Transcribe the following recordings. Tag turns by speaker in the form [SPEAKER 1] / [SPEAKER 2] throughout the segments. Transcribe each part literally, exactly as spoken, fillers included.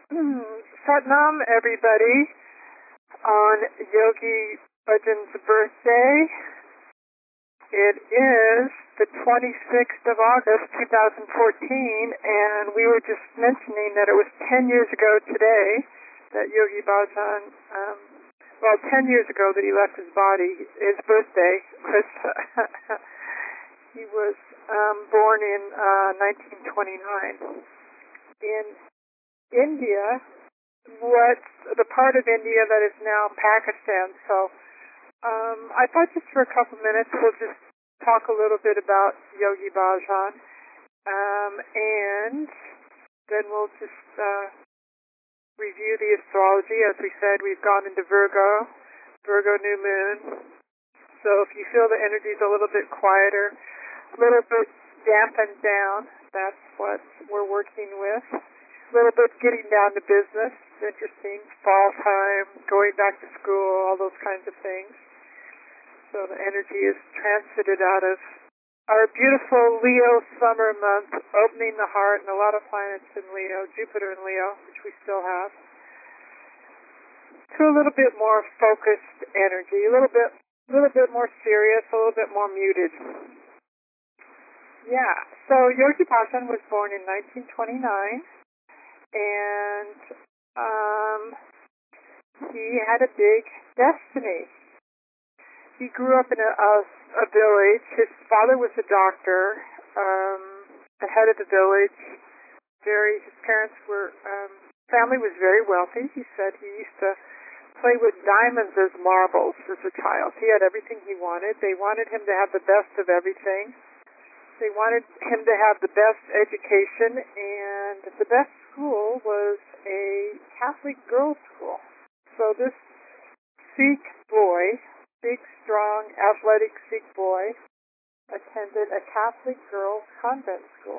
[SPEAKER 1] Satnam, everybody, on Yogi Bhajan's birthday. It is the twenty-sixth of August, two thousand fourteen, and we were just mentioning that it was ten years ago today that Yogi Bhajan, um, well, ten years ago that he left his body. His birthday was, he was um, born in uh, nineteen twenty-nine. In India, what's the part of India that is now Pakistan. So um, I thought just for a couple minutes we'll just talk a little bit about Yogi Bhajan, um, and then we'll just uh, review the astrology. As we said, we've gone into Virgo, Virgo new moon. So if you feel the energy is a little bit quieter, a little bit dampened down, that's what we're working with. A little bit getting down to business, interesting, fall time, going back to school, all those kinds of things. So the energy is transited out of our beautiful Leo summer month, opening the heart, and a lot of planets in Leo, Jupiter in Leo, which we still have, to a little bit more focused energy, a little bit, a little bit more serious, a little bit more muted. Yeah, so Yogi Bhajan was born in nineteen twenty-nine. And um, he had a big destiny. He grew up in a, a, a village. His father was a doctor, um, the head of the village. Very, his parents were, um, family was very wealthy. He said he used to play with diamonds as marbles as a child. He had everything he wanted. They wanted him to have the best of everything. They wanted him to have the best education, and the best school was a Catholic girls' school. So this Sikh boy, big, strong, athletic Sikh boy, attended a Catholic girls' convent school.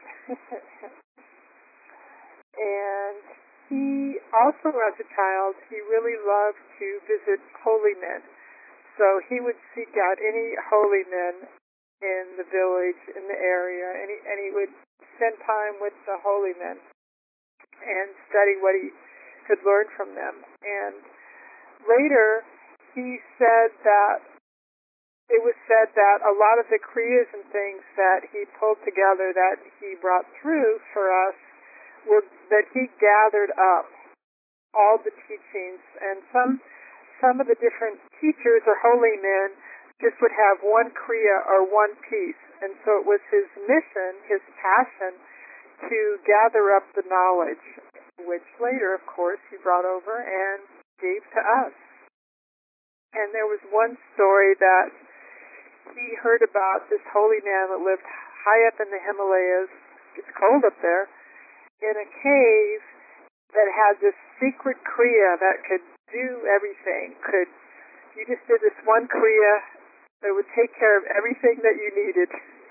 [SPEAKER 1] And he also, as a child, he really loved to visit holy men. So he would seek out any holy men in the village, in the area, and he, and he would spend time with the holy men and study what he could learn from them. And later, he said that, it was said that a lot of the kriyas and things that he pulled together, that he brought through for us, were that he gathered up all the teachings, and some some of the different teachers or holy men just would have one kriya or one piece. And so it was his mission, his passion, to gather up the knowledge, which later, of course, he brought over and gave to us. And there was one story that he heard about this holy man that lived high up in the Himalayas, it's cold up there, in a cave that had this secret kriya that could do everything. Could you just did this one kriya that would take care of everything that you needed.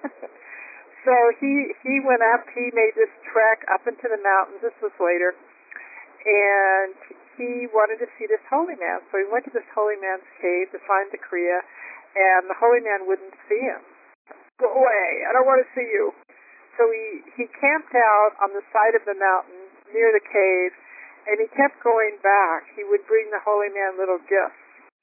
[SPEAKER 1] So he he went up, he made this trek up into the mountains, this was later, and he wanted to see this holy man. So he went to this holy man's cave to find the kriya, and the holy man wouldn't see him. Go away, I don't want to see you. So he, he camped out on the side of the mountain near the cave, and he kept going back. He would bring the holy man little gifts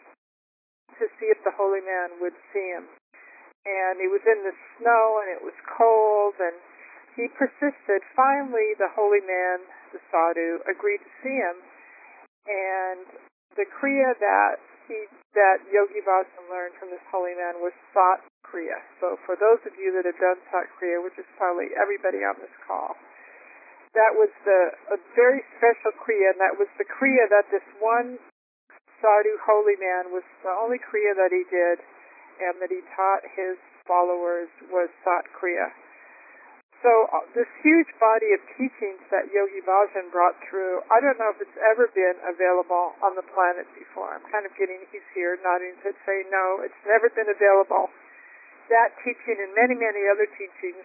[SPEAKER 1] to see if the holy man would see him. And he was in the snow, and it was cold, and he persisted. Finally, the holy man, the sadhu, agreed to see him. And the kriya that he, that Yogi Bhajan learned from this holy man was Sat Kriya. So for those of you that have done Sat Kriya, which is probably everybody on this call, that was the a very special kriya, and that was the kriya that this one sadhu holy man was the only kriya that he did, and that he taught his followers was Sat Kriya. So uh, this huge body of teachings that Yogi Bhajan brought through, I don't know if it's ever been available on the planet before. I'm kind of getting, he's here nodding to say no, it's never been available. That teaching and many, many other teachings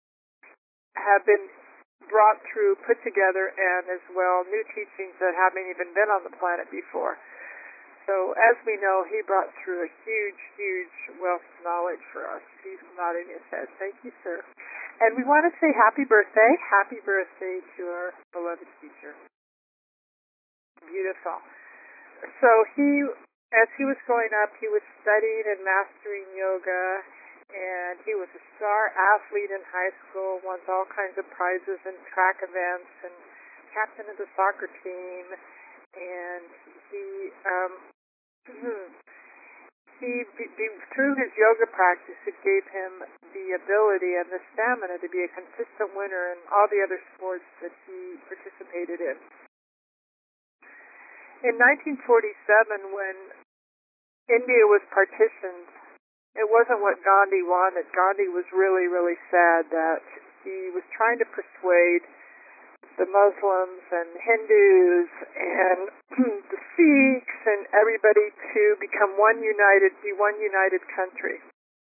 [SPEAKER 1] have been brought through, put together, and as well new teachings that haven't even been on the planet before. So as we know, he brought through a huge, huge wealth of knowledge for us. He's nodding his head. Thank you, sir. And we want to say happy birthday, happy birthday to our beloved teacher. beautiful. So he, as he was growing up, he was studying and mastering yoga, and he was a star athlete in high school, won all kinds of prizes in track events, and captain of the soccer team. And he, um, he be, be, through his yoga practice, it gave him the ability and the stamina to be a consistent winner in all the other sports that he participated in. In nineteen forty-seven, when India was partitioned, it wasn't what Gandhi wanted. Gandhi was really, really sad that he was trying to persuade the Muslims and Hindus and the Sikhs and everybody to become one united, be one united country.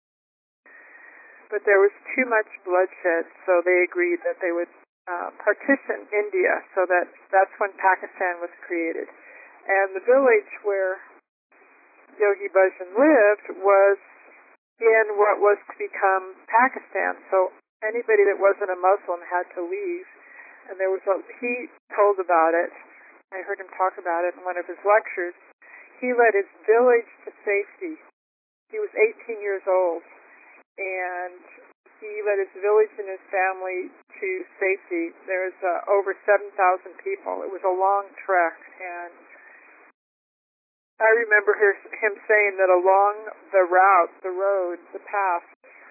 [SPEAKER 1] But there was too much bloodshed, so they agreed that they would uh, partition India. So that that's when Pakistan was created. And the village where Yogi Bhajan lived was in what was to become Pakistan. So anybody that wasn't a Muslim had to leave. And there was a, he told about it. I heard him talk about it in one of his lectures. He led his village to safety. He was eighteen years old, and he led his village and his family to safety. There was uh, over seven thousand people. It was a long trek, and I remember him saying that along the route, the road, the path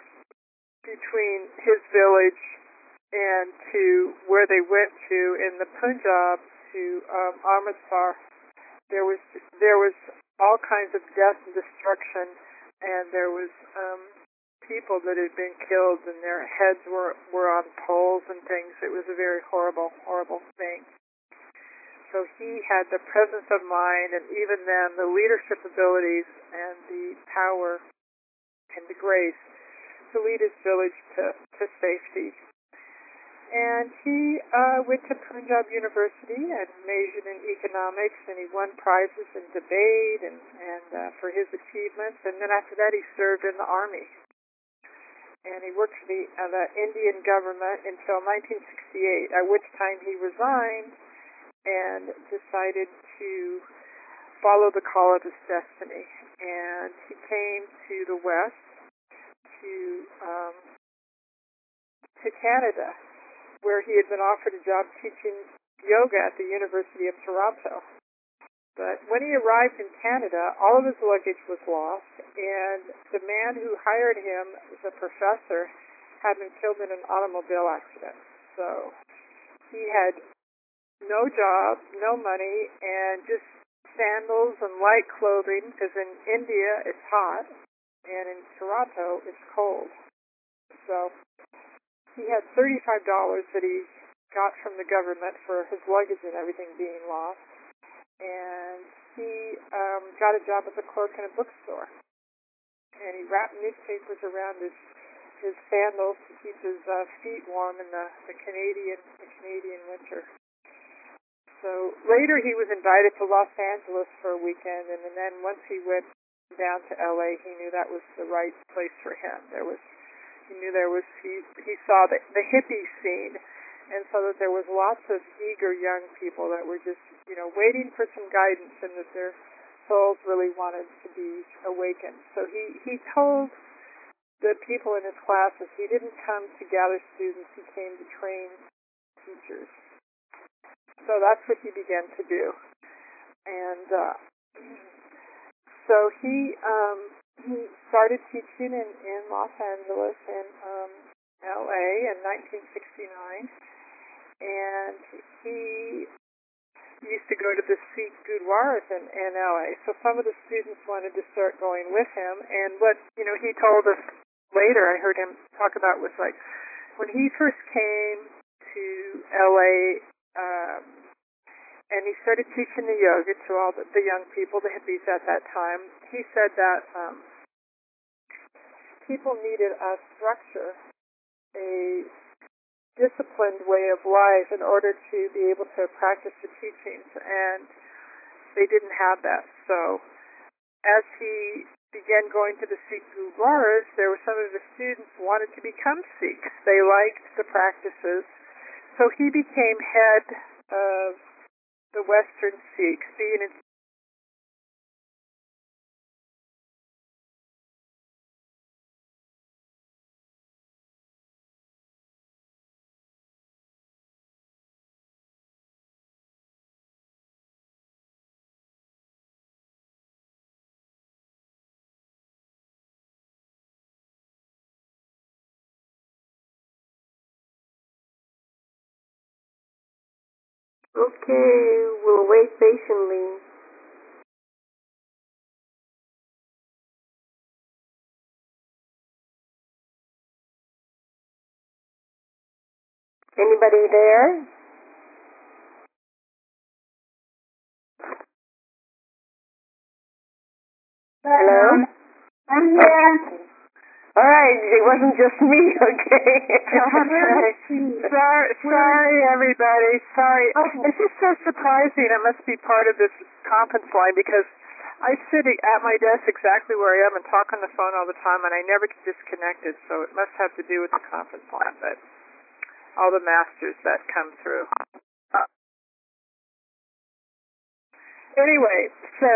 [SPEAKER 1] between his village and to where they went to in the Punjab to um, Amritsar, there was there was all kinds of death and destruction, and there was um, people that had been killed, and their heads were were on poles and things. It was a very horrible, horrible thing. So he had the presence of mind, and even then the leadership abilities and the power and the grace to lead his village to, to safety. And he uh, went to Punjab University and majored in economics, and he won prizes in debate and, and uh, for his achievements. And then after that he served in the army. And he worked for the, uh, the Indian government until nineteen sixty-eight, at which time he resigned and decided to follow the call of his destiny. And he came to the West, to um, to Canada, where he had been offered a job teaching yoga at the University of Toronto. But when he arrived in Canada, all of his luggage was lost, and the man who hired him as a professor had been killed in an automobile accident. So he had no job, no money, and just sandals and light clothing, because in India it's hot, and in Toronto it's cold. So he had thirty-five dollars that he got from the government for his luggage and everything being lost, and he um, got a job as a clerk in a bookstore. And he wrapped newspapers around his his sandals to keep his uh, feet warm in the, the Canadian the Canadian winter. So later he was invited to Los Angeles for a weekend, and, and then once he went down to L A, he knew that was the right place for him. There was, he knew there was, he, he saw the, the hippie scene, and so that there was lots of eager young people that were just, you know, waiting for some guidance, and that their souls really wanted to be awakened. So he, he told the people in his classes he didn't come to gather students, he came to train teachers. So that's what he began to do. And uh, so he um, he started teaching in, in Los Angeles and um, L A in nineteen sixty-nine. And he used to go to the Sikh Gurdwaras in, in L A. So some of the students wanted to start going with him. And what, you know, he told us later, I heard him talk about, was like, when he first came to L A, um, and he started teaching the yoga to all the, the young people, the hippies at that time, he said that um, people needed a structure, a disciplined way of life in order to be able to practice the teachings, and they didn't have that. So as he began going to the Sikh Gurdwaras, there were some of the students who wanted to become Sikhs. They liked the practices. So he became head of the Western Sikhs, being in
[SPEAKER 2] Okay, we'll wait patiently. Anybody there? Hello?
[SPEAKER 1] I'm here.
[SPEAKER 2] All right, it wasn't just me, okay?
[SPEAKER 1] sorry, sorry, everybody. Sorry. It's just so surprising. It must be part of this conference line because I sit at my desk exactly where I am and talk on the phone all the time, and I never get disconnected. So it must have to do with the conference line. But all the masters that come through. Uh, anyway, so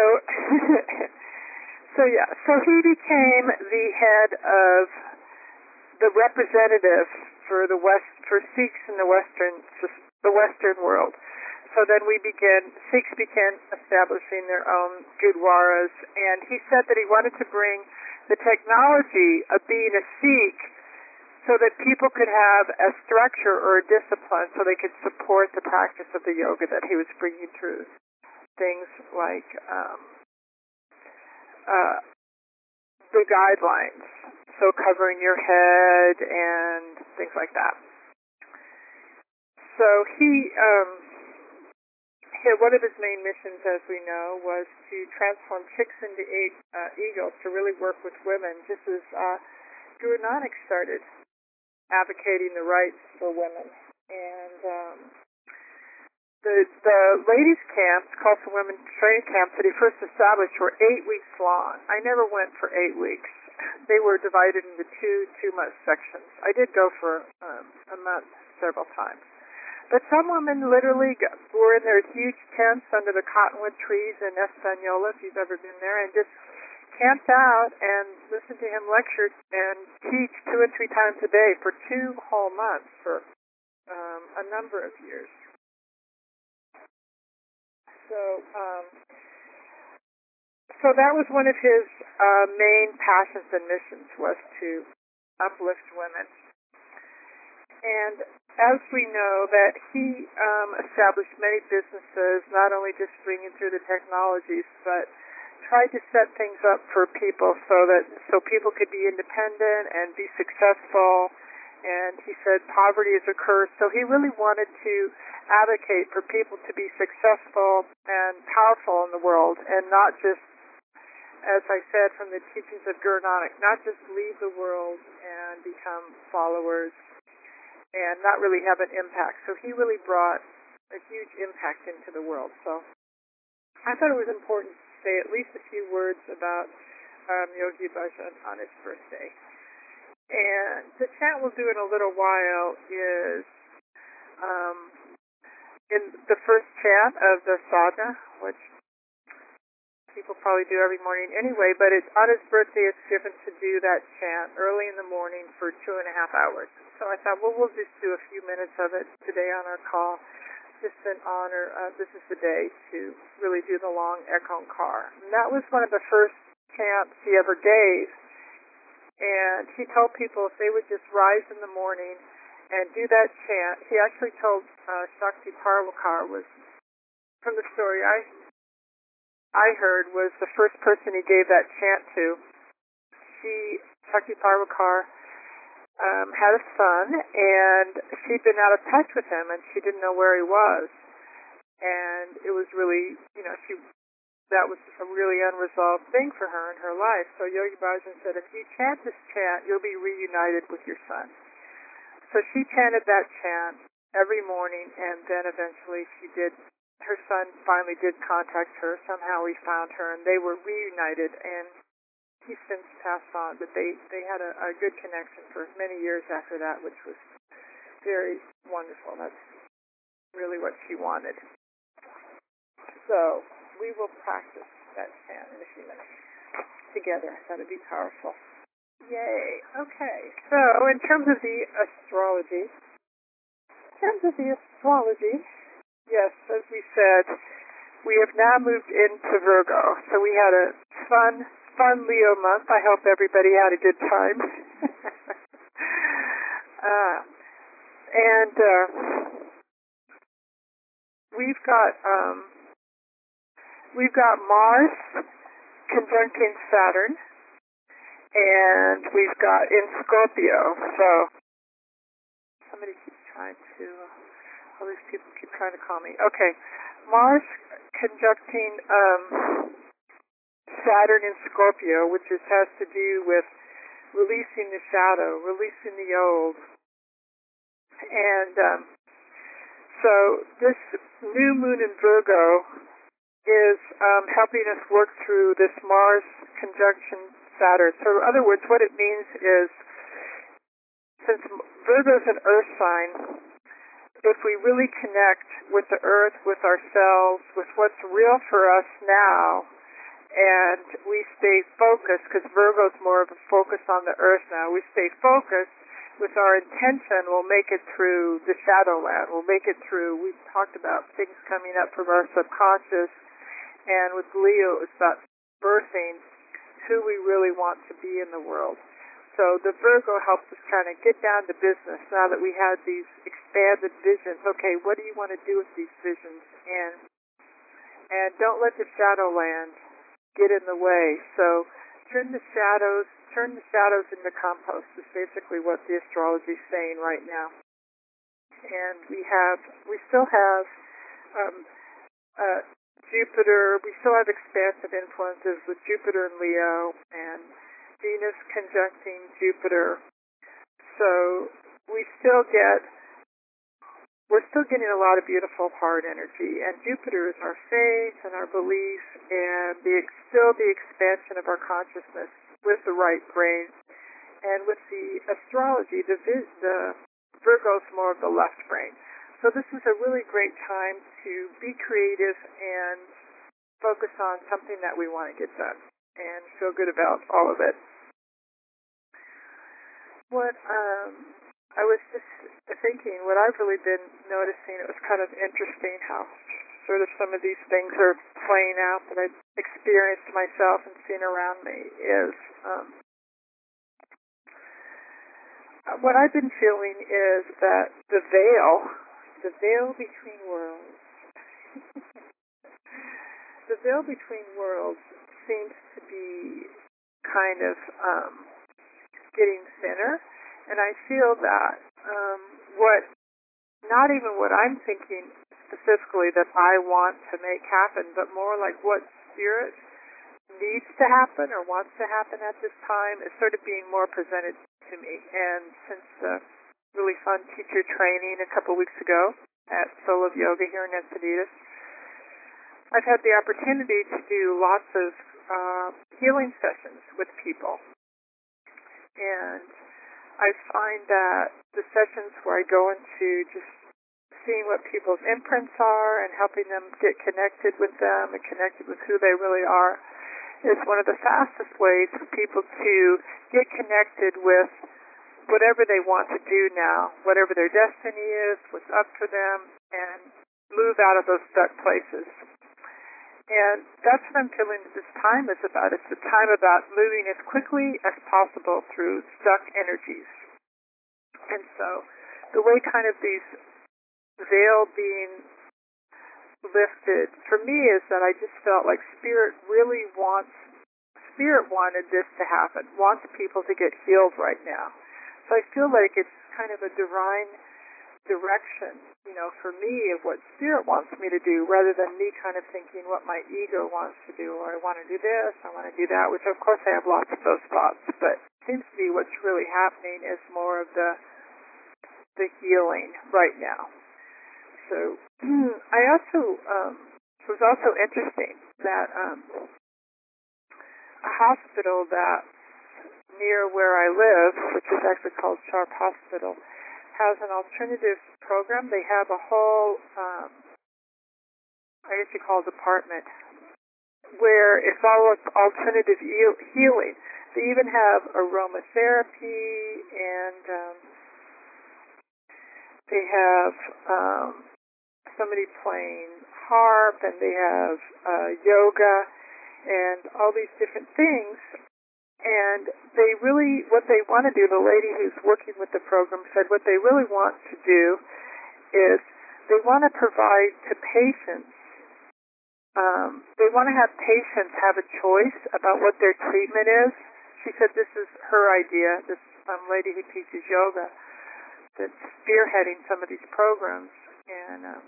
[SPEAKER 1] so yeah, so he became the head of the representative for the West for Sikhs in the Western the Western world. So then we began Sikhs began establishing their own gurdwaras, and he said that he wanted to bring the technology of being a Sikh so that people could have a structure or a discipline so they could support the practice of the yoga that he was bringing through. Things like um, uh, the guidelines, so covering your head and things like that. So he, um, he one of his main missions, as we know, was to transform chicks into e- uh, eagles, to really work with women, just as uh, Guru Nanak started advocating the rights for women. And um, the the ladies' camps, called for women training camps, that he first established were eight weeks long. I never went for eight weeks. They were divided into two two-month sections. I did go for um, a month several times. But some women literally got, were in their huge tents under the cottonwood trees in Espanola, if you've ever been there, and just camped out and listened to him lecture and teach two and three times a day for two whole months for um, a number of years. So, um, so that was one of his uh, main passions and missions, was to uplift women. And as we know, that he um, established many businesses, not only just bringing through the technologies, but tried to set things up for people so that so people could be independent and be successful. And he said poverty is a curse. So he really wanted to advocate for people to be successful and powerful in the world, and not just, as I said from the teachings of Guru Nanak, not just leave the world and become followers and not really have an impact. So he really brought a huge impact into the world. So I thought it was important to say at least a few words about um, Yogi Bhajan on his birthday. And the chant we'll do in a little while is um, in the first chant of the sadhana, which people probably do every morning anyway, but it's on his birthday. It's given to do that chant early in the morning for two and a half hours. So I thought, well, we'll just do a few minutes of it today on our call, just in honor. Uh, this is the day to really do the long Ekhankar. And that was one of the first chants he ever gave. And he told people if they would just rise in the morning and do that chant. He actually told uh, Shakti Parvalkar, was from the story I I heard, was the first person he gave that chant to. She, Shakti Parvalkar, um, had a son, and she'd been out of touch with him, and she didn't know where he was. And it was really, you know, she that was a really unresolved thing for her in her life. So Yogi Bhajan said, if you chant this chant, you'll be reunited with your son. So she chanted that chant every morning, and then eventually she did. Her son finally did contact her. Somehow he found her, and they were reunited, and he's since passed on. But they, they had a, a good connection for many years after that, which was very wonderful. That's really what she wanted. So we will practice that chant in a few minutes together. That'd be powerful. Yay. Okay. So in terms of the astrology, in terms of the astrology, yes, as we said, we have now moved into Virgo. So we had a fun, fun Leo month. I hope everybody had a good time. uh, and uh, we've got um, we've got Mars conjuncting Saturn, and we've got in Scorpio. So somebody keeps trying to. Uh, all these people keep trying to call me. Okay, Mars conjuncting um, Saturn in Scorpio, which is, has to do with releasing the shadow, releasing the old. And um, so this new moon in Virgo is um, helping us work through this Mars conjunction Saturn. So in other words, what it means is, since Virgo is an earth sign, if we really connect with the earth, with ourselves, with what's real for us now, and we stay focused, because Virgo's more of a focus on the earth now, we stay focused with our intention, we'll make it through the shadowland. We'll make it through, we've talked about things coming up from our subconscious, and with Leo, it's about birthing who we really want to be in the world. So the Virgo helps us kind of get down to business now that we have these expanded visions. Okay, what do you want to do with these visions? And and don't let the shadowland get in the way. So turn the shadows, turn the shadows into compost is basically what the astrology is saying right now. And we have, we still have um, uh, Jupiter. We still have expansive influences with Jupiter and Leo, and Venus conjuncting Jupiter. So we still get, we're still getting a lot of beautiful heart energy. And Jupiter is our faith and our belief, and the, still the expansion of our consciousness with the right brain. And with the astrology, the, the Virgo's more of the left brain. So this is a really great time to be creative and focus on something that we want to get done and feel good about all of it. What um, I was just thinking, what I've really been noticing, it was kind of interesting how sort of some of these things are playing out that I've experienced myself and seen around me is um, what I've been feeling is that the veil, the veil between worlds, the veil between worlds seems to be kind of um, getting thinner, and I feel that um, what, not even what I'm thinking specifically that I want to make happen, but more like what spirit needs to happen or wants to happen at this time is sort of being more presented to me. And since the really fun teacher training a couple weeks ago at Soul of Yoga here in Encinitas, I've had the opportunity to do lots of uh, healing sessions with people. And I find that the sessions where I go into just seeing what people's imprints are and helping them get connected with them and connected with who they really are is one of the fastest ways for people to get connected with whatever they want to do now, whatever their destiny is, what's up for them, and move out of those stuck places. And that's what I'm feeling this time is about. It's the time about moving as quickly as possible through stuck energies. And so the way kind of these veil being lifted for me is that I just felt like Spirit really wants, Spirit wanted this to happen, wants people to get healed right now. So I feel like it's kind of a divine direction, you know, for me of what Spirit wants me to do, rather than me kind of thinking what my ego wants to do, or I want to do this, I want to do that, which of course I have lots of those thoughts, but it seems to be what's really happening is more of the the healing right now. So I also, um, it was also interesting that um, a hospital that's near where I live, which is actually called Sharp Hospital, has an alternative program. They have a whole um, I guess you call it apartment, where it's all alternative heal- healing. They even have aromatherapy, and um, they have um, somebody playing harp, and they have uh, yoga, and all these different things. And they really, what they want to do, the lady who's working with the program said what they really want to do is they want to provide to patients, um, they want to have patients have a choice about what their treatment is. She said this is her idea, this um, lady who teaches yoga that's spearheading some of these programs. And um,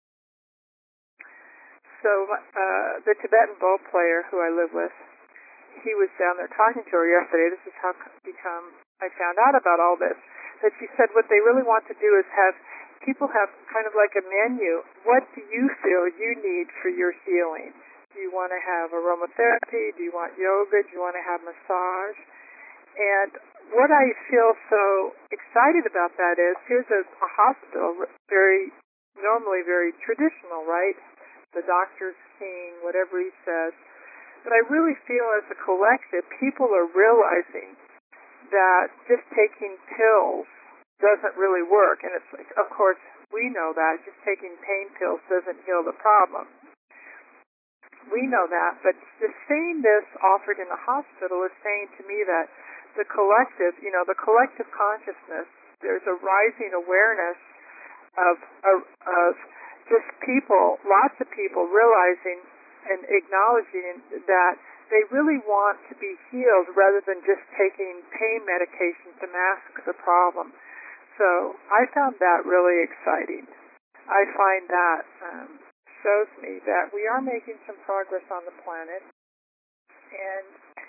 [SPEAKER 1] so uh, the Tibetan bow player who I live with, he was down there talking to her yesterday. This is how become I found out about all this. That she said what they really want to do is have people have kind of like a menu. What do you feel you need for your healing? Do you want to have aromatherapy? Do you want yoga? Do you want to have massage? And what I feel so excited about that is here's a, a hospital, very normally very traditional, right? The doctor's seeing whatever he says. But I really feel as a collective, people are realizing that just taking pills doesn't really work. And it's like, of course, we know that. Just taking pain pills doesn't heal the problem. We know that. But just seeing this offered in a hospital is saying to me that the collective, you know, the collective consciousness, there's a rising awareness of, of, of just people, lots of people realizing and acknowledging that they really want to be healed rather than just taking pain medication to mask the problem. So I found that really exciting. I find that um, shows me that we are making some progress on the planet. And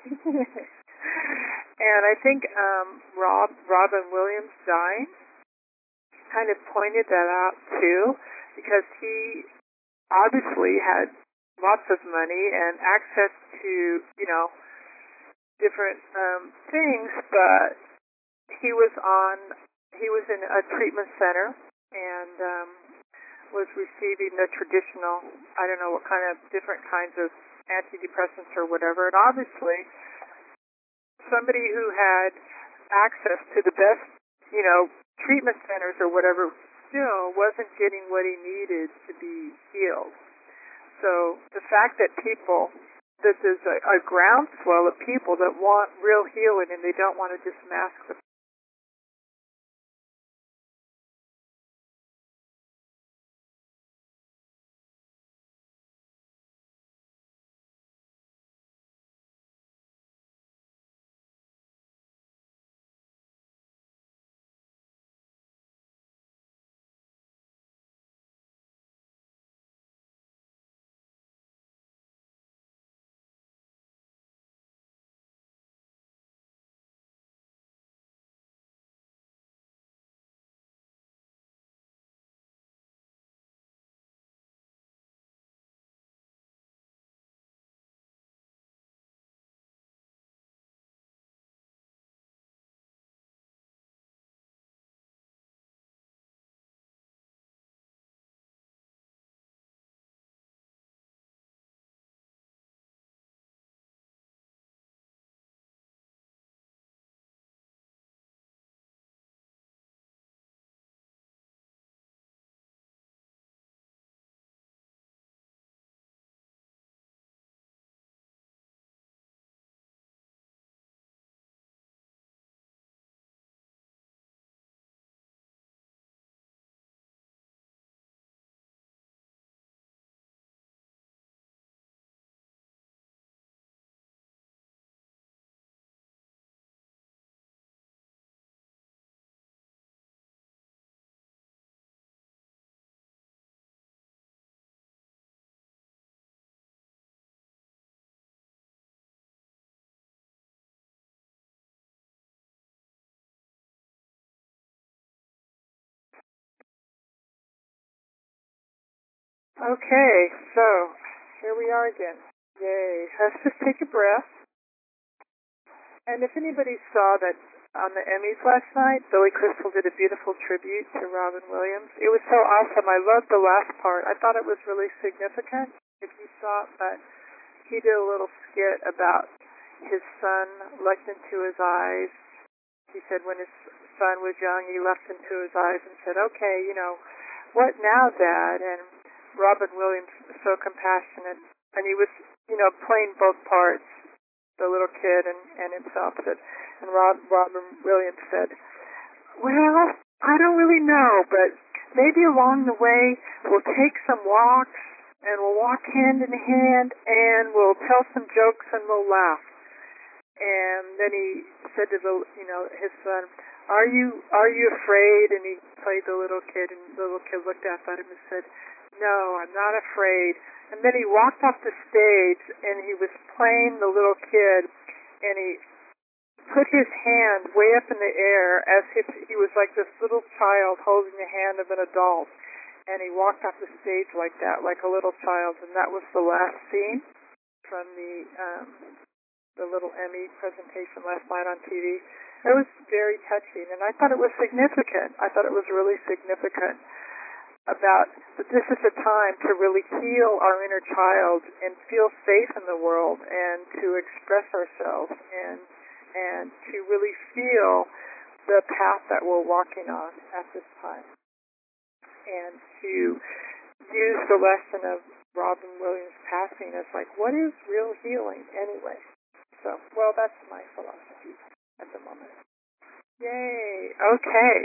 [SPEAKER 1] and I think um, Rob Robin Williams dying kind of pointed that out too, because he obviously had lots of money and access to, you know, different um, things, but he was on, he was in a treatment center and um, was receiving the traditional, I don't know what kind of different kinds of antidepressants or whatever, and obviously somebody who had access to the best, you know, treatment centers or whatever still wasn't getting what he needed to be healed. So the fact that people, that there's a, a groundswell of people that want real healing and they don't want to just mask the. Okay, so here we are again. Yay. Let's just take a breath. And if anybody saw that on the Emmys last night. Billy Crystal did a beautiful tribute to Robin Williams. It was so awesome. I loved the last part. I thought it was really significant, if you saw it, but he did a little skit about his son looked into his eyes. He said when his son was young, he looked into his eyes and said, okay, you know, what now, Dad? And Robin Williams was so compassionate, and he was, you know, playing both parts, the little kid and, and himself. Said, and Rob, Robin Williams said, well, I don't really know, but maybe along the way we'll take some walks, and we'll walk hand in hand, and we'll tell some jokes, and we'll laugh. And then he said to the, you know, his son, are you are you afraid? And he played the little kid, and the little kid looked up at him and said, no, I'm not afraid. And then he walked off the stage, and he was playing the little kid, and he put his hand way up in the air as if he was like this little child holding the hand of an adult. And he walked off the stage like that, like a little child. And that was the last scene from the um, the little Emmy presentation last night on T V. It was very touching, and I thought it was significant. I thought it was really significant about that this is a time to really heal our inner child and feel safe in the world and to express ourselves and and to really feel the path that we're walking on at this time. And to use the lesson of Robin Williams' passing as like, what is real healing anyway? So, well, that's my philosophy at the moment. Yay! Okay.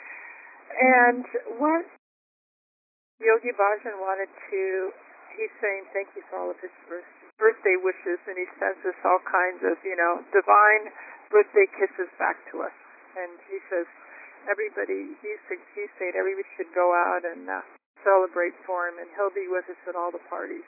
[SPEAKER 1] And what Yogi Bhajan wanted to, he's saying thank you for all of his birth, birthday wishes, and he sends us all kinds of, you know, divine birthday kisses back to us. And he says, everybody, he's, he's saying everybody should go out and uh, celebrate for him, and he'll be with us at all the parties.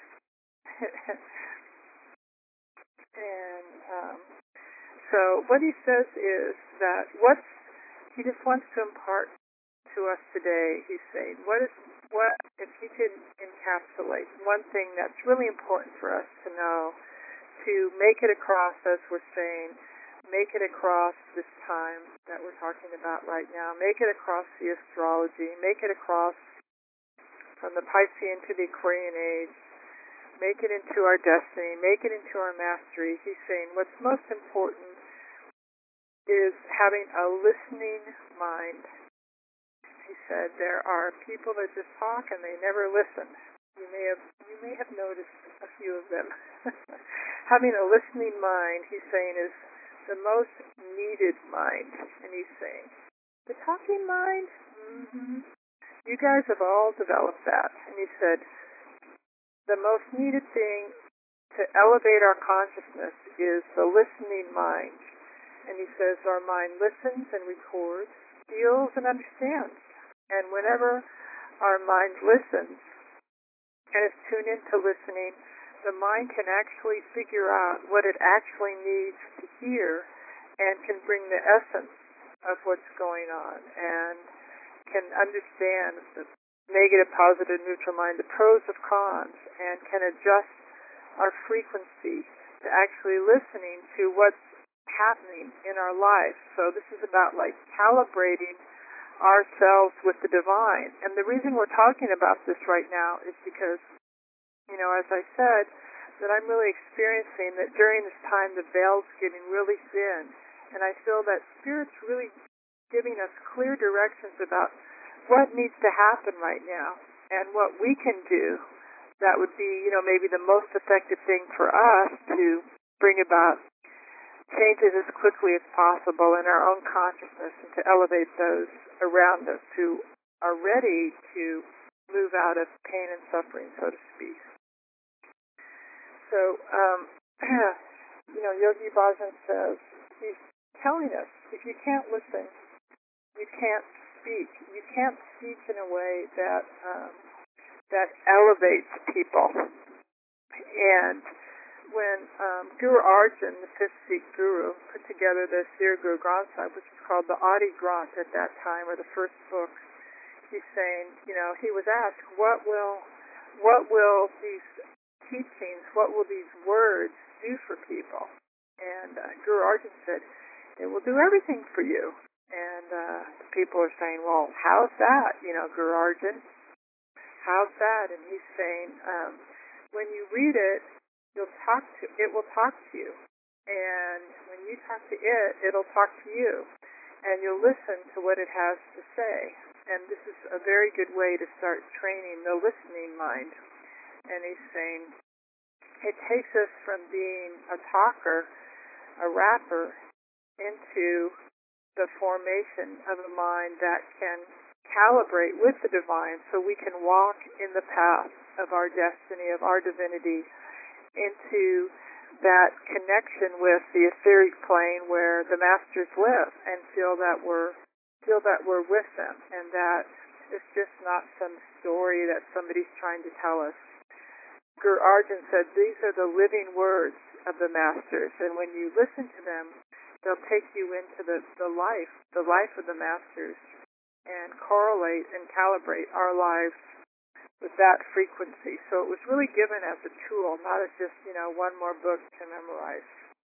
[SPEAKER 1] And um, so what he says is that what's, he just wants to impart to us today, he's saying, what is, what, if he could encapsulate one thing that's really important for us to know, to make it across, as we're saying, make it across this time that we're talking about right now, make it across the astrology, make it across from the Piscean to the Aquarian age, make it into our destiny, make it into our mastery. He's saying what's most important is having a listening mind. He said there are people that just talk and they never listen. You may have you may have noticed a few of them. Having a listening mind, he's saying, is the most needed mind. And he's saying, the talking mind, mm-hmm. You guys have all developed that. And he said, the most needed thing to elevate our consciousness is the listening mind. And he says our mind listens and records, feels and understands. And whenever our mind listens and is tuned into listening, the mind can actually figure out what it actually needs to hear and can bring the essence of what's going on and can understand the negative, positive, neutral mind, the pros of cons, and can adjust our frequency to actually listening to what's happening in our life. So this is about like calibrating ourselves with the divine. And the reason we're talking about this right now is because, you know, as I said, that I'm really experiencing that during this time the veil's getting really thin. And I feel that Spirit's really giving us clear directions about what needs to happen right now and what we can do that would be, you know, maybe the most effective thing for us to bring about changes as quickly as possible in our own consciousness and to elevate those around us who are ready to move out of pain and suffering, so to speak. So, um, you know, Yogi Bhajan says, he's telling us, if you can't listen, you can't speak. You can't speak in a way that um, that elevates people. And when um, Guru Arjan, the fifth Sikh guru, put together the Sri Guru Granth Sahib, which is called the Adi Granth at that time, or the first book, he's saying, you know, he was asked, what will, what will these teachings, what will these words do for people? And uh, Guru Arjan said, it will do everything for you. And uh, people are saying, well, how's that? You know, Guru Arjan, how's that? And he's saying, um, when you read it, you'll talk to it will talk to you, and when you talk to it, it'll talk to you, and you'll listen to what it has to say. And this is a very good way to start training the listening mind. And he's saying it takes us from being a talker, a rapper, into the formation of a mind that can calibrate with the divine, so we can walk in the path of our destiny, of our divinity, into that connection with the etheric plane where the masters live, and feel that we're feel that we're with them, and that it's just not some story that somebody's trying to tell us. Guru Arjan said these are the living words of the masters, and when you listen to them, they'll take you into the, the life, the life of the masters, and correlate and calibrate our lives with that frequency. So it was really given as a tool, not as just, you know, one more book to memorize.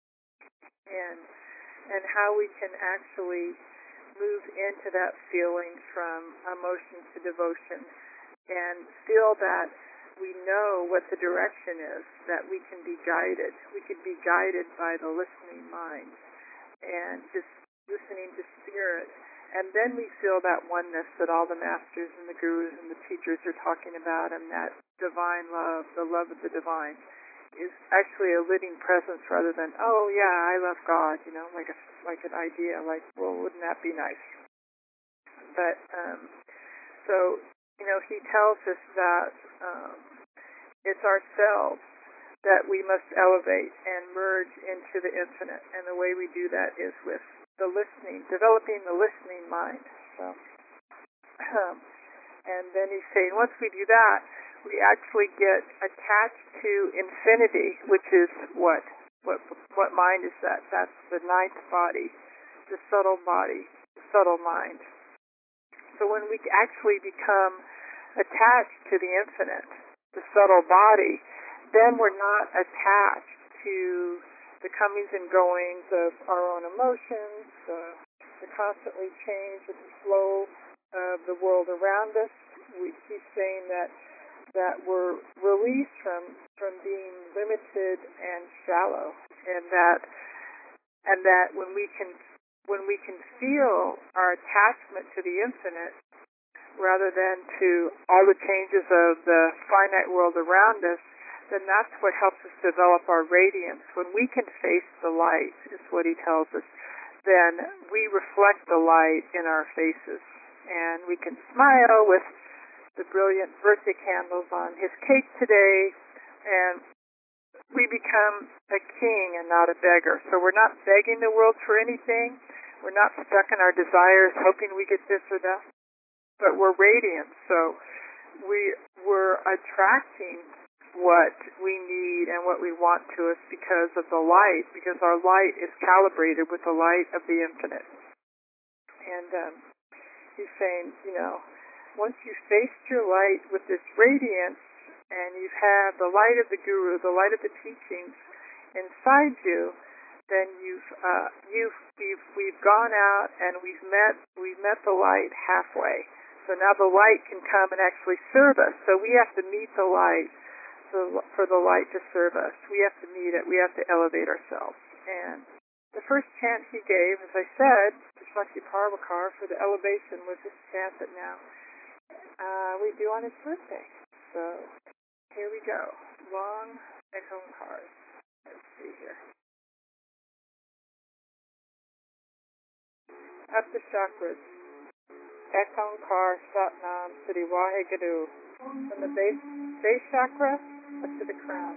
[SPEAKER 1] And and how we can actually move into that feeling from emotion to devotion, and feel that we know what the direction is, that we can be guided. We can be guided by the listening mind, and just listening to spirit. And then we feel that oneness that all the masters and the gurus and the teachers are talking about, and that divine love, the love of the divine, is actually a living presence rather than, oh yeah, I love God, you know, like a, like an idea, like, well, wouldn't that be nice? But, um, so, you know, he tells us that um, it's ourselves that we must elevate and merge into the infinite, and the way we do that is with the listening, developing the listening mind. So, um, and then he's saying once we do that, we actually get attached to infinity, which is what? What what mind is that? That's the ninth body, the subtle body, the subtle mind. So when we actually become attached to the infinite, the subtle body, then we're not attached to the comings and goings of our own emotions, uh, the constantly change of the flow of the world around us. We keep saying that that we're released from from being limited and shallow, and that and that when we can when we can feel our attachment to the infinite rather than to all the changes of the finite world around us, then that's what helps us develop our radiance. When we can face the light, is what he tells us, then we reflect the light in our faces. And we can smile with the brilliant birthday candles on his cake today, and we become a king and not a beggar. So we're not begging the world for anything. We're not stuck in our desires hoping we get this or that, but we're radiant. So we, we're attracting what we need and what we want to us because of the light, because our light is calibrated with the light of the infinite. And um, he's saying, you know, once you've faced your light with this radiance, and you've had the light of the guru, the light of the teachings inside you, then you've uh, you've we've we've gone out and we've met we've met the light halfway. So now the light can come and actually serve us. So we have to meet the light. So for the light to serve us, we have to meet it. We have to elevate ourselves. And the first chant he gave, as I said, to Shakti Parvakar for the elevation, was this chant that now uh, we do on his birthday. So here we go. Long Ekhonkars. Let's see here. Up the chakras. Ekhonkar Satnam Sri Waheguru. From the base, base chakra up to the crown.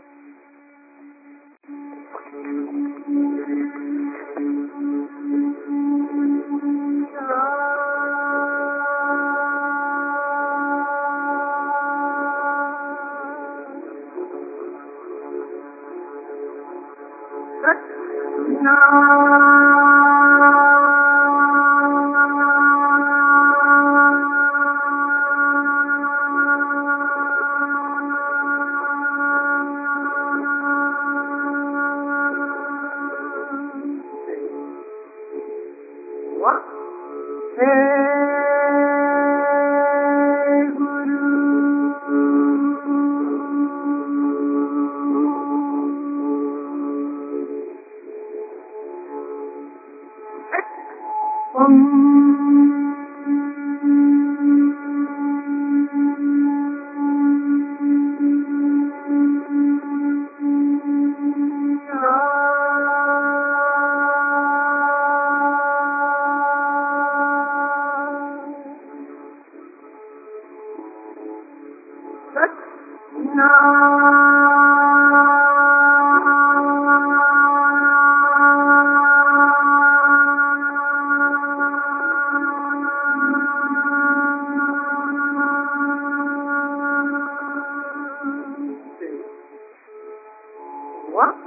[SPEAKER 2] What?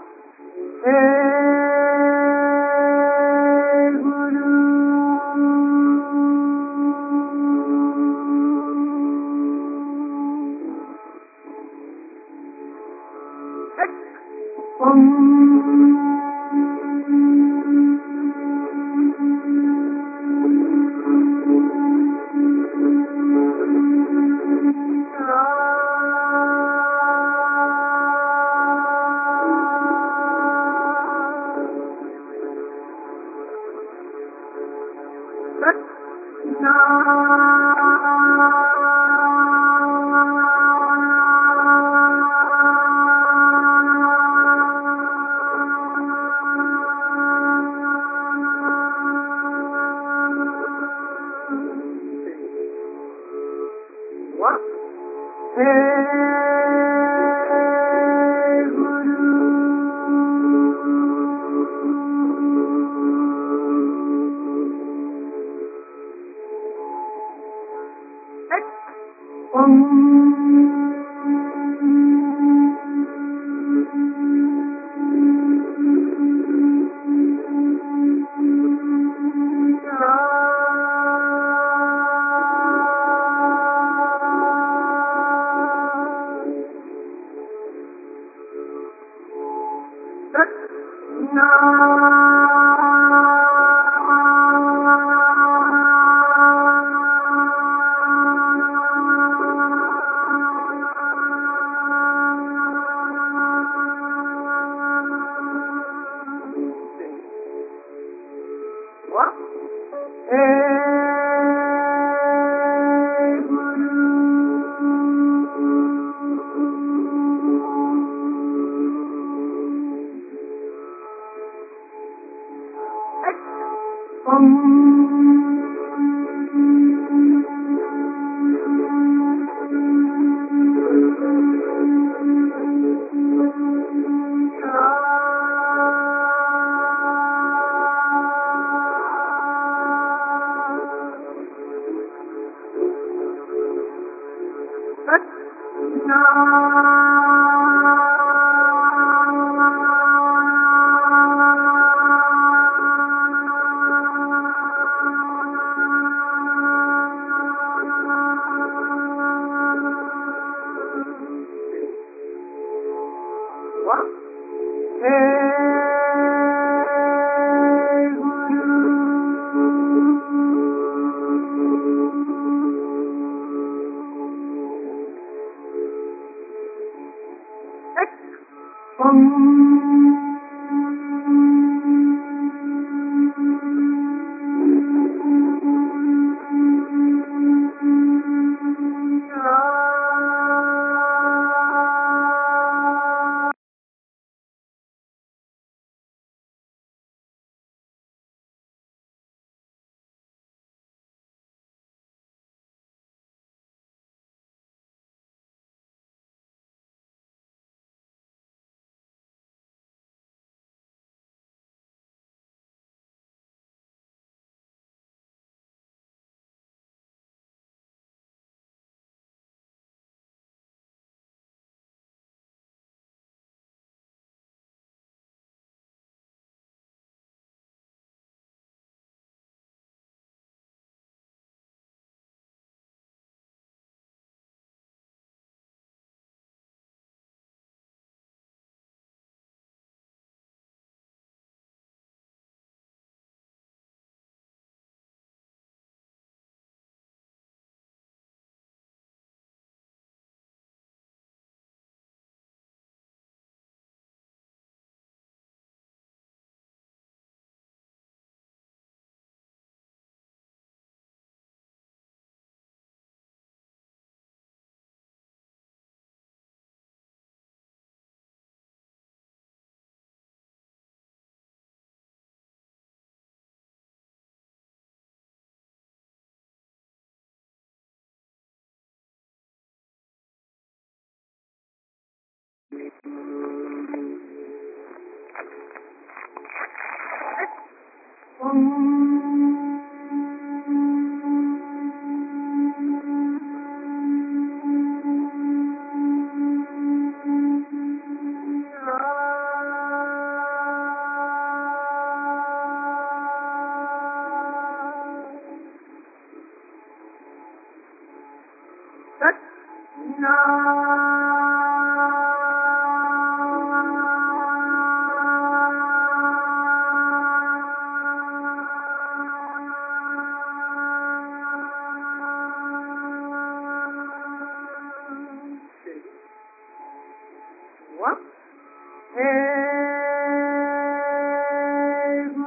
[SPEAKER 2] Hey, Guru. What? Hey, Guru. What? Hey, What? Hey, Guru.
[SPEAKER 1] What? Hey,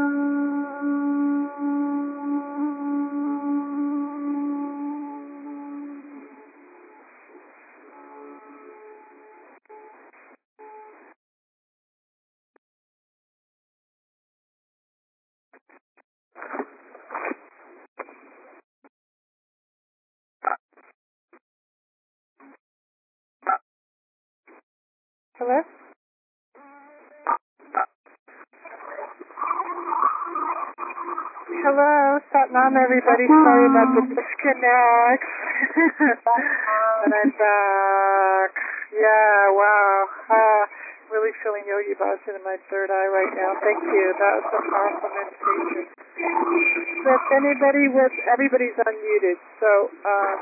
[SPEAKER 1] Hello? Hello, Satnam, everybody. Sorry about the disconnect. And I'm back. Yeah, wow. Uh, really feeling Yogi Bhajan in my third eye right now. Thank you. That was a powerful meditation. So if anybody was, everybody's unmuted. So, um,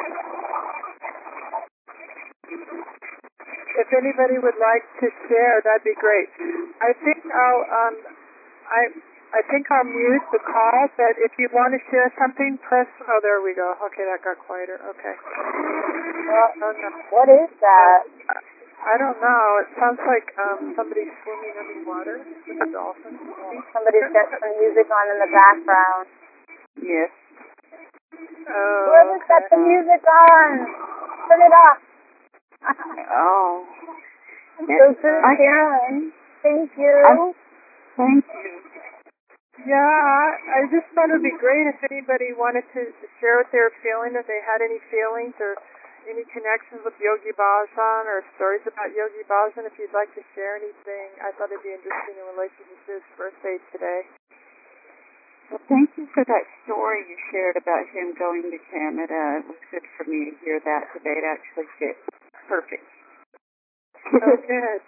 [SPEAKER 1] if anybody would like to share, that'd be great. I think I'll, um, I, I think I'll mute the call, but if you want to share something, press, oh, there we go. Okay, that got quieter. Okay.
[SPEAKER 2] Well,
[SPEAKER 1] Oh, no.
[SPEAKER 2] what is that?
[SPEAKER 1] I don't know. It sounds like um, somebody's swimming underwater with a dolphin.
[SPEAKER 2] Somebody's got some music on in the background.
[SPEAKER 1] Yes. Oh,
[SPEAKER 2] Whoever's got the music on, turn it off.
[SPEAKER 3] Oh.
[SPEAKER 2] So good, Karen. Thank you.
[SPEAKER 3] Thank you.
[SPEAKER 1] Yeah, I just thought it would be great if anybody wanted to share what they were feeling, if they had any feelings or any connections with Yogi Bhajan or stories about Yogi Bhajan. If you'd like to share anything, I thought it'd be interesting in relation to his birthday today.
[SPEAKER 3] Well, thank you for that story you shared about him going to Canada. It was good for me to hear that today. It actually fit perfect.
[SPEAKER 1] Oh, good.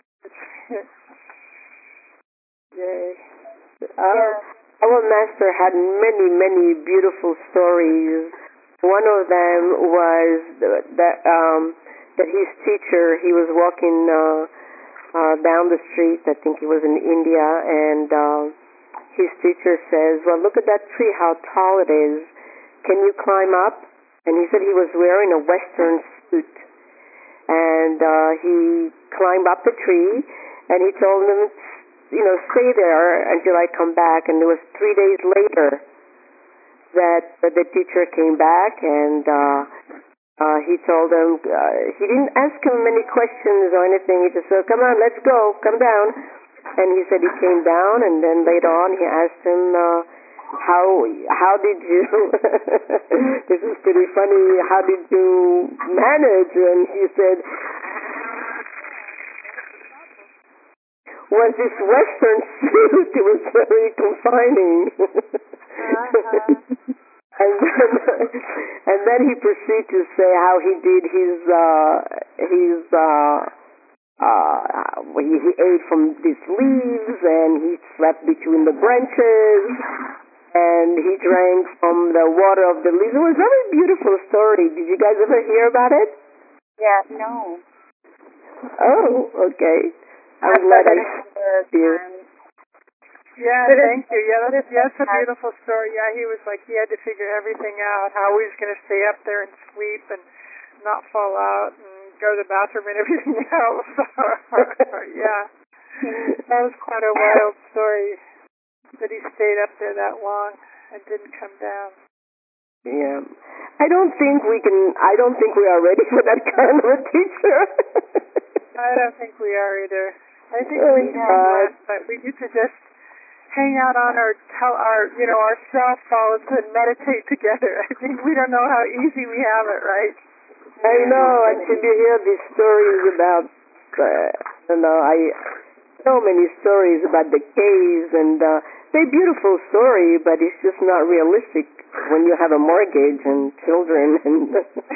[SPEAKER 1] Yay.
[SPEAKER 2] Uh,
[SPEAKER 4] our master had many, many beautiful stories. One of them was that um, that his teacher, he was walking uh, uh, down the street, I think he was in India, and uh, his teacher says, well, look at that tree, how tall it is. Can you climb up? And he said he was wearing a Western suit. And uh, he climbed up the tree, and he told him, you know, stay there until I come back. And it was three days later that uh, the teacher came back, and uh, uh, he told him, uh, he didn't ask him many questions or anything. He just said, come on, let's go, come down. And he said he came down, and then later on he asked him, uh, how how did you, this is pretty funny, how did you manage? And he said, was this Western suit, it was very confining.
[SPEAKER 1] Uh-huh.
[SPEAKER 4] And then, and then he proceeded to say how he did his, uh, his, uh, uh, he, he ate from these leaves, and he slept between the branches, and he drank from the water of the leaves. It was a very beautiful story. Did you guys ever hear about it?
[SPEAKER 2] yeah.
[SPEAKER 3] No.
[SPEAKER 4] Oh, okay. I'm
[SPEAKER 2] I've
[SPEAKER 4] glad
[SPEAKER 2] heard
[SPEAKER 4] I
[SPEAKER 2] it
[SPEAKER 4] hear.
[SPEAKER 1] Yeah,
[SPEAKER 2] But
[SPEAKER 1] thank you. Yeah, that's,
[SPEAKER 2] it's-
[SPEAKER 1] that's a beautiful story. Yeah, he was like, he had to figure everything out, how he was going to stay up there and sleep and not fall out and go to the bathroom and everything else. Yeah, that was quite a wild story that he stayed up there that long and didn't come down.
[SPEAKER 4] Yeah. I don't think we can, I don't think we are ready for that kind of a teacher.
[SPEAKER 1] I don't think we are either. I think
[SPEAKER 4] Oh,
[SPEAKER 1] we need
[SPEAKER 4] God.
[SPEAKER 1] less, but we need to just hang out on our, tell our, you know, our cell phones and meditate together. I think we don't know how easy we have it, right?
[SPEAKER 4] I know, until you hear these stories about, uh, I don't know, I, so many stories about the caves and uh, very beautiful story, but it's just not realistic when you have a mortgage and children and.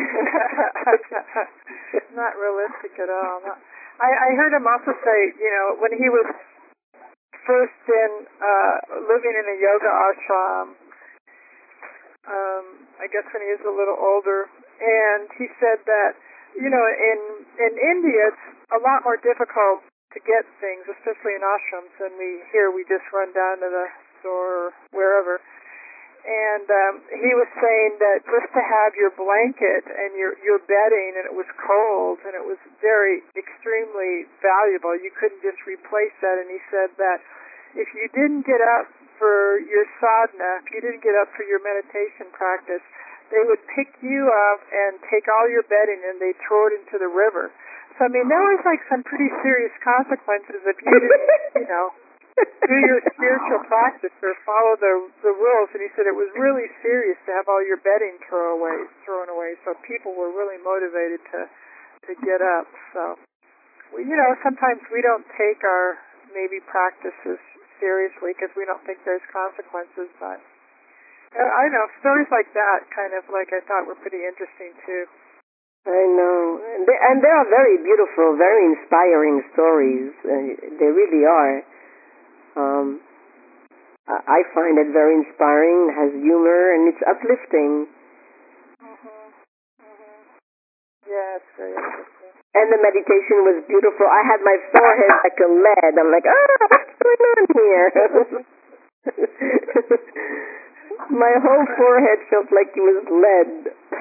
[SPEAKER 1] Not realistic at all. Not, I, I heard him also say, you know, when he was first in uh, living in a yoga ashram, um, I guess when he was a little older, and he said that, you know, in in India it's a lot more difficult to get things, especially in ashrams, than we here we just run down to the store or wherever. And um, he was saying that just to have your blanket and your your bedding, and it was cold, and it was very extremely valuable. You couldn't just replace that. And he said that if you didn't get up for your sadhana, if you didn't get up for your meditation practice, they would pick you up and take all your bedding and they'd throw it into the river. So I mean, there was like some pretty serious consequences if you didn't, you know, do your spiritual practice or follow the the rules. And he said it was really serious to have all your bedding thrown away, thrown away. So people were really motivated to to get up. So, we, you know, sometimes we don't take our maybe practices seriously because we don't think there's consequences. But uh, I don't know, stories like that kind of like I thought were pretty interesting too.
[SPEAKER 4] I know, and they, and they are very beautiful, very inspiring stories. Uh, they really are. Um, I find it very inspiring, has humor, and it's uplifting.
[SPEAKER 1] Mm-hmm. Mm-hmm. Yeah, it's very interesting.
[SPEAKER 4] And the meditation was beautiful. I had my forehead like a lead. I'm like, ah, what's going on here? My whole forehead felt like it was lead.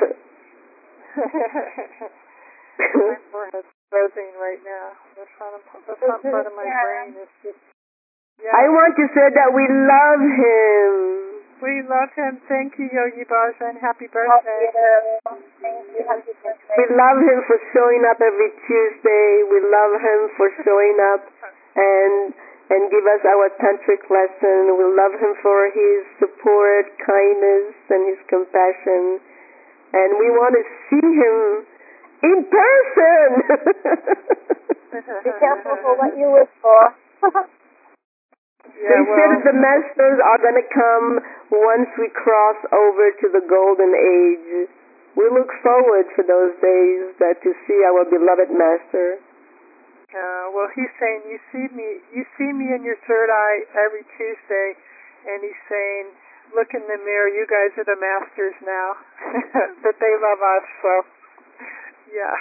[SPEAKER 1] My forehead's buzzing right now. The front of, the front part of my brain is just... Yeah.
[SPEAKER 4] I want to say that we love him.
[SPEAKER 1] We love him. Thank you, Yogi Bhajan. Happy birthday.
[SPEAKER 2] Thank you. Happy birthday.
[SPEAKER 4] We love him for showing up every Tuesday. We love him for showing up and and give us our tantric lesson. We love him for his support, kindness, and his compassion. And we want to see him in person.
[SPEAKER 2] Be careful for what you wish for.
[SPEAKER 1] Yeah,
[SPEAKER 4] they
[SPEAKER 1] well,
[SPEAKER 4] said that the masters are going to come once we cross over to the golden age. We look forward for those days that to see our beloved master.
[SPEAKER 1] Uh, well, he's saying you see me, you see me in your third eye every Tuesday, and he's saying, look in the mirror. You guys are the masters now. That they love us. So, yeah,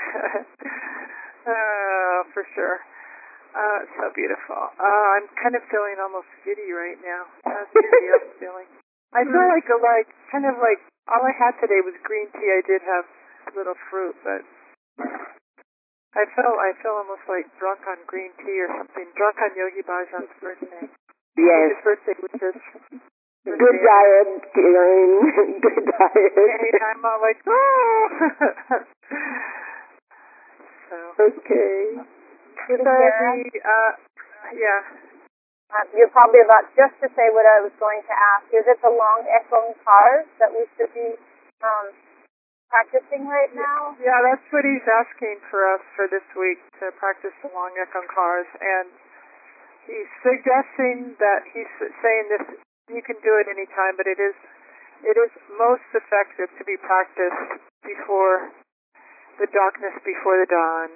[SPEAKER 1] uh, for sure. Uh, it's so beautiful. Uh, I'm kind of feeling almost giddy right now. How's anybody else feeling? I feel like a, like kind of like all I had today was green tea. I did have a little fruit, but I felt I feel almost like drunk on green tea or something. Drunk on Yogi Bhajan's birthday.
[SPEAKER 4] Yes.
[SPEAKER 1] His birthday was just
[SPEAKER 4] good diet, Karen. Good diet.
[SPEAKER 1] And I'm all like, oh. So.
[SPEAKER 4] Okay.
[SPEAKER 1] So the, uh, yeah.
[SPEAKER 2] Uh, you're probably about just to say what I was going to ask. Is it the long echoing cars that we should be um, practicing right now?
[SPEAKER 1] Yeah, that's what he's asking for us for this week, to practice the long echoing cars. And he's suggesting that he's saying this, you can do it anytime, but it is it is most effective to be practiced before the darkness before the dawn.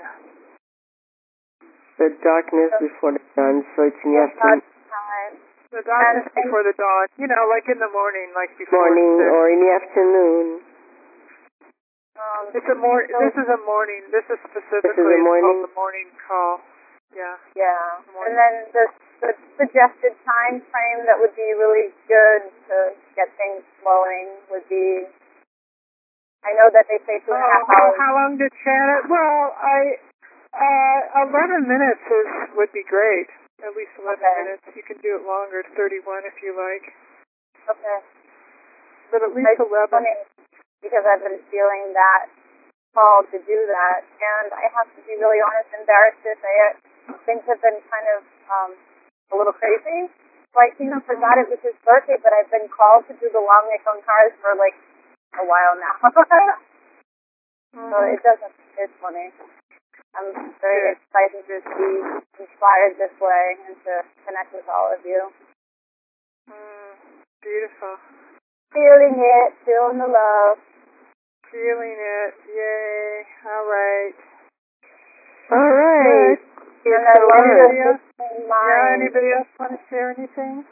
[SPEAKER 4] The darkness before the dawn, so it's in the afternoon.
[SPEAKER 1] The darkness and, before the dawn, you know, like in the morning, like before.
[SPEAKER 4] Morning or in the afternoon.
[SPEAKER 2] Um,
[SPEAKER 1] it's a mor- so this is a morning. This is specifically
[SPEAKER 4] this is a morning.
[SPEAKER 1] called the morning call. Yeah.
[SPEAKER 2] Yeah. And then the, the suggested time frame that would be really good to get things flowing would be, I know that they say two and a half
[SPEAKER 1] oh,
[SPEAKER 2] hours.
[SPEAKER 1] How long to chant it? Well, I... Uh, eleven minutes is would be great. At least eleven
[SPEAKER 2] okay.
[SPEAKER 1] minutes. You can do it longer, thirty-one if you like.
[SPEAKER 2] Okay.
[SPEAKER 1] But at least
[SPEAKER 2] it's
[SPEAKER 1] eleven.
[SPEAKER 2] Funny because I've been feeling that call to do that, and I have to be really honest, embarrassed to say it. Things have been kind of um, a little crazy. So I even forgot it was his birthday, but I've been called to do the long Nikon cars for like a while now.
[SPEAKER 1] mm-hmm.
[SPEAKER 2] So it doesn't. It's funny. I'm very excited to be inspired this way and to connect with all of you.
[SPEAKER 1] Mm, beautiful.
[SPEAKER 2] Feeling it, feeling the love.
[SPEAKER 1] Feeling it. Yay. All right.
[SPEAKER 4] All right.
[SPEAKER 2] And I love
[SPEAKER 1] Anybody
[SPEAKER 2] the
[SPEAKER 1] else?
[SPEAKER 2] listening
[SPEAKER 1] Yeah,
[SPEAKER 2] mind.
[SPEAKER 1] anybody else want to share anything?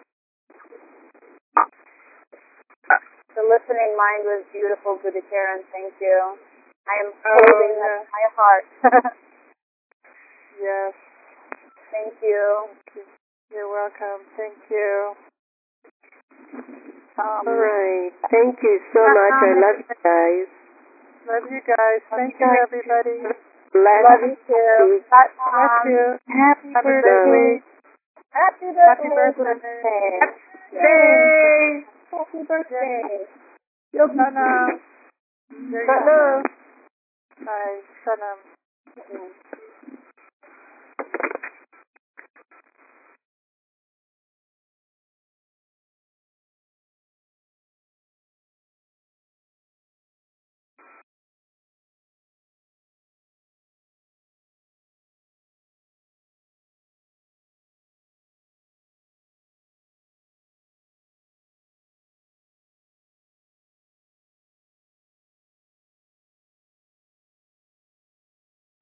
[SPEAKER 2] The listening mind was beautiful, Buddha Karen. Thank you. I am
[SPEAKER 1] Oh,
[SPEAKER 2] holding
[SPEAKER 1] yeah.
[SPEAKER 2] that in my heart.
[SPEAKER 1] Yes.
[SPEAKER 2] Thank you.
[SPEAKER 1] You're welcome. Thank you.
[SPEAKER 2] Um,
[SPEAKER 4] All right. Thank you so much. I love you guys.
[SPEAKER 1] Love you guys. Thank you, everybody.
[SPEAKER 4] Bless
[SPEAKER 2] love you too. Bye,
[SPEAKER 1] Bless
[SPEAKER 2] Mom.
[SPEAKER 1] you.
[SPEAKER 3] Happy
[SPEAKER 1] Have a great
[SPEAKER 3] birthday.
[SPEAKER 1] week.
[SPEAKER 2] Happy birthday.
[SPEAKER 1] Happy birthday.
[SPEAKER 2] Yay. Happy birthday.
[SPEAKER 1] Sanam. There you go.
[SPEAKER 4] Sanam.
[SPEAKER 1] Bye. Sanam.